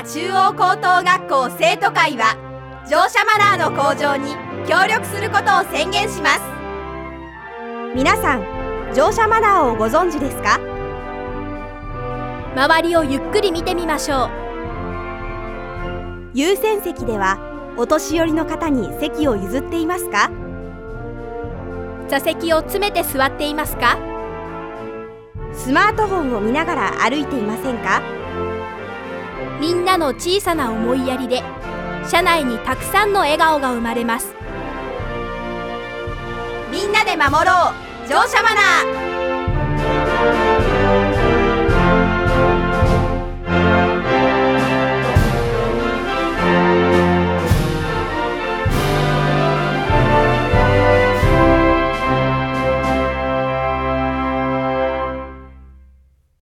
中央高等学校生徒会は乗車マナーの向上に協力することを宣言します。 皆さん、乗車マナーをご存知ですか？ 周りをゆっくり見てみましょう。 優先席ではお年寄りの方に席を譲っていますか？ 座席を詰めて座っていますか？ スマートフォンを見ながら歩いていませんか？ みんなの小さな思いやりで車内にたくさんの笑顔が生まれます。 みんなで守ろう乗車マナー。